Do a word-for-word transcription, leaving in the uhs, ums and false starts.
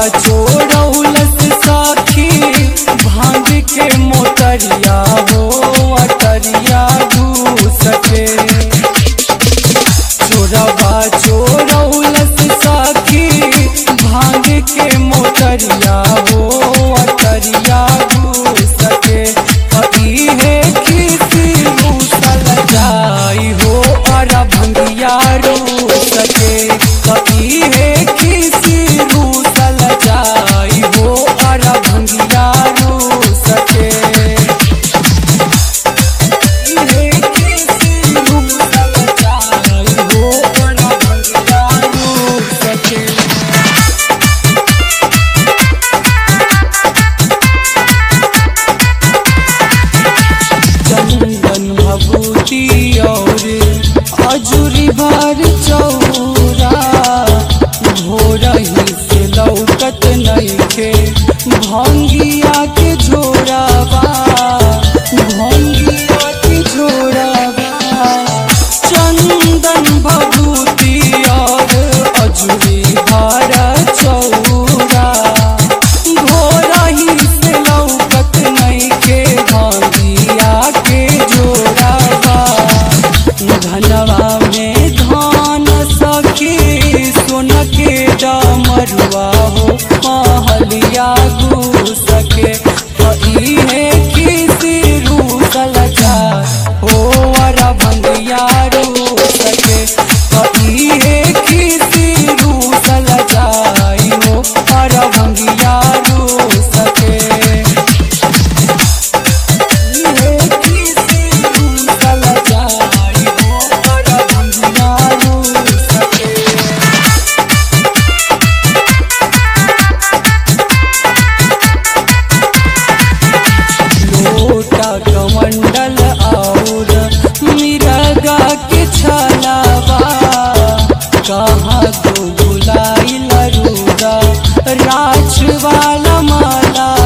चोरौलस साखी भांग के मोतरिया हो अटरिया घूस के। चोरवा चोरौलस साखी भांग के मोतरिया हो अटरिया घूस के। कभी है किसी रूसल जाई हो और भंगिया रूस के। कभी है किसी रूसल जाई हो और भंगिया रूस के। है किसी रूसल जाई हो और भंगिया रूस के। चंदन भभूति और अजूरी भर चौरा भोरही से लौकत नइखे भंगिया के झोरावा भंगिया के झोरावा। चंदन भभूति और अजूरी भर चौरा भोरही से लौकत नइखे भंगिया के झोरावा। धनवा में धान सखी सोन के डमरुआ हो महलिया घूस के। कही है किसी रूसल जा हो और भंगिया रूस के। कही है किसी रूसल जाई हो और भंगिया रूस के। है किसी रूसल जाई हो और भंगिया रूस के। लोटा कमंडल और मिरगा के छलावा कहाँ तो बुलाई लरूदा राज वाला माला।